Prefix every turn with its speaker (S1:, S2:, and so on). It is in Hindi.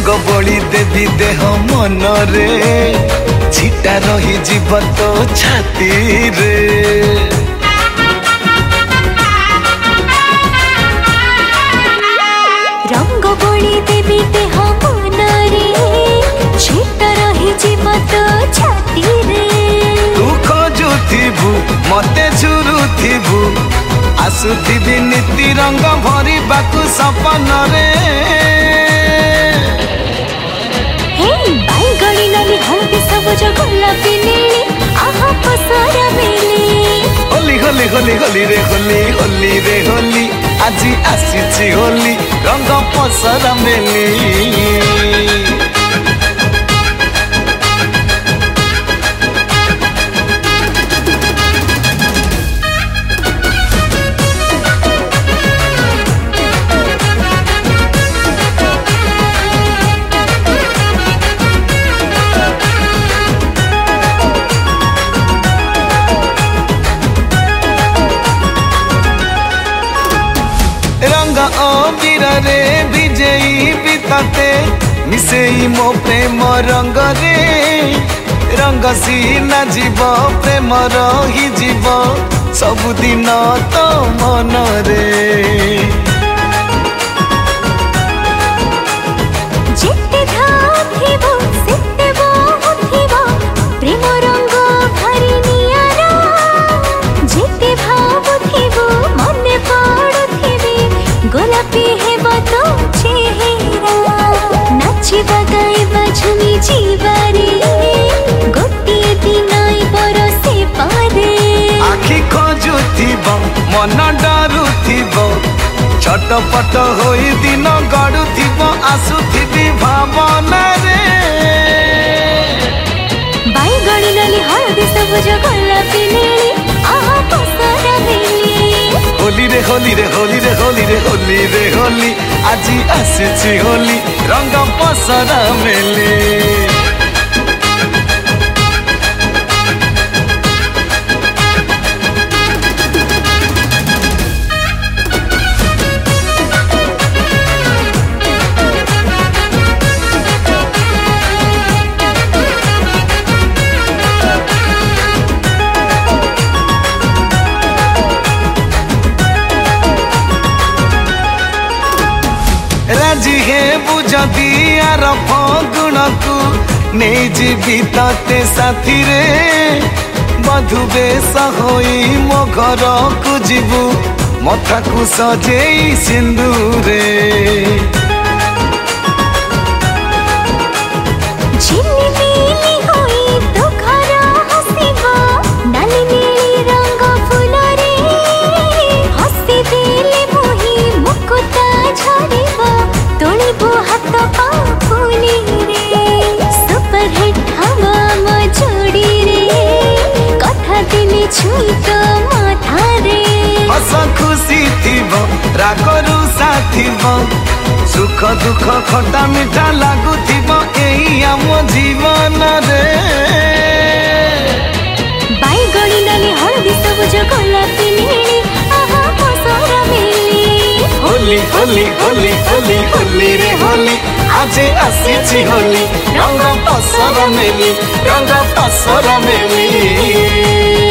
S1: रंग बोली देवी देह मन रे छिटा रही जीव तो छाती रे
S2: रंग बोली देवी देह मन रे छिटा रही जीव तो छाती रे
S1: तू खोजुथिबु मते झुरुथिबु आसुथिबि नीति रंग भरी बाकु सपन रे
S2: बाईगणी नाली हल्दी सबुज गोलापी नीली आहा पसरा मेली
S1: होली होली होली होली रे होली होली रे होली आजी आसीची होली रंग पसरा मेली रंग अबीर रे विजयी बिताते मिसेई मो प्रेम रंग रे रंग सीना जीव प्रेम रही जीव सबुदिन तो मन रे
S2: जिते धाथिबो सिते बहुथिबो प्रेम रंग भरी नियारा जिते भावुथिबो मने पड़ुथिबे गोलापी हेबो तो चेहरा नाचिबा गाइबा झुमी जीवारे गोटिए दिनाई बरसे पारे
S1: आखि खोजुथिबो मन डरुथिबो छटपट होई दिन गड़ुथिबो आसुथिबि भावना रे
S2: बाईगणी नाली हल्दी सबुज गोलापी नीली आहा पसरा मेली
S1: होली रे होली रे होली रे होली रे होली रे होली आजी आसीची होली रंग पसरा मेली राजी हे बुझदी आर फगुण को नहीं जीवी ते साथी रे बधु बेस होई मो घर को जीवु मथा को सजेई सिंदूरे
S2: झिलिमिली होई तो घर हसिबो नाली नीली रंग फूल रे हसी देले मोही मुकुता झरिबो तोलिबो हाथ पापुनी रे सुपर हिट हवा म जोड़ी रे कथा दिने छुई तो माथा रे
S1: हस खुशी थिबो रागरु साथिबो सुख दुख खटा मिठा लागुथिबो एई आम जीवन रे
S2: बाईगणी नाली हल्दी सबुज गोलापी नीली आहा पसरा मेली
S1: होली होली होली होली होली रे होली आज आसीची होली रंग पसरा मेली रंग पसरा मेली।